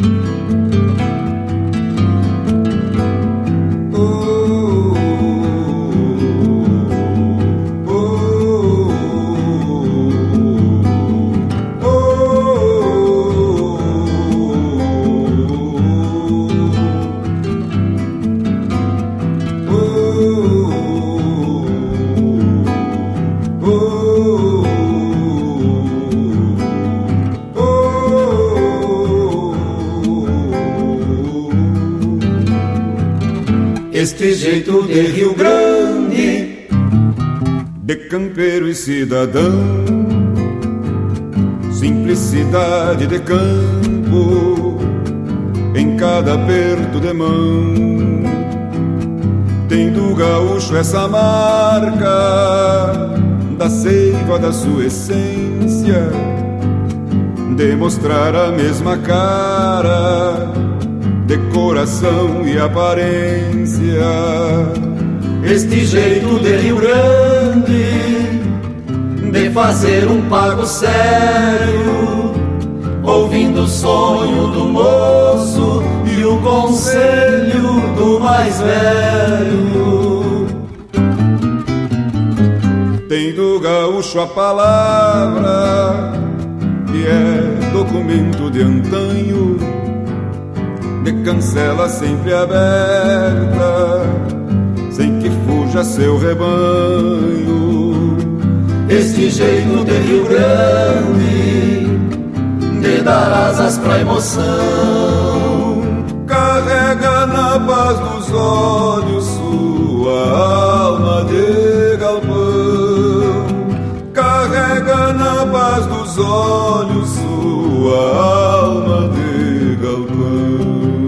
Este jeito de Rio Grande, de campeiro e cidadão, simplicidade de campo em cada aperto de mão. Tem do gaúcho essa marca da seiva da sua essência, de mostrar a mesma cara de coração e aparência. Este jeito de Rio Grande, de fazer um pago sério, ouvindo o sonho do moço e o conselho do mais velho. Tem do gaúcho a palavra, que é documento de antanho, de cancela sempre aberta, sem que fuja seu rebanho. Este jeito de Rio Grande, de dar asas pra emoção, carrega na paz dos olhos sua alma de galpão. Carrega na paz dos olhos sua alma de galpão.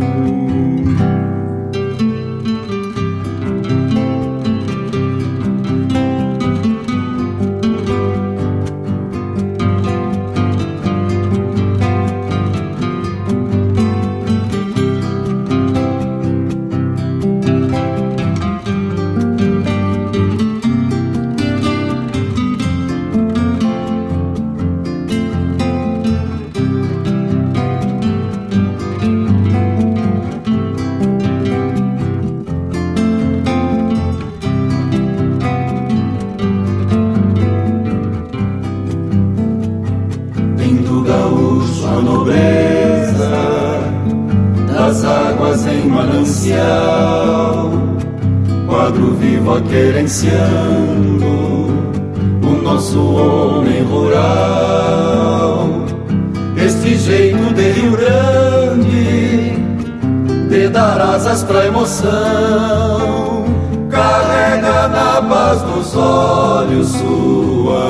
Em manancial, quadro vivo a querenciando o nosso homem rural. Este jeito de Rio Grande, de dar asas pra emoção, carrega na paz dos olhos sua